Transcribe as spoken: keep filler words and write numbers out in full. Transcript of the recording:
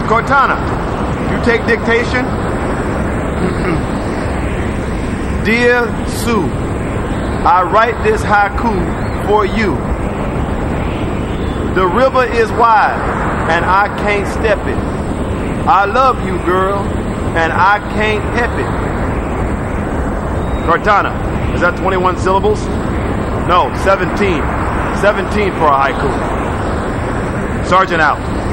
Cortana, you take dictation. Dear Sue, I write this haiku for you. The river is wide and I can't step it. I love you, girl, and I can't help it. Cortana, is that twenty-one syllables? No, seventeen. seventeen for a haiku. Sergeant out.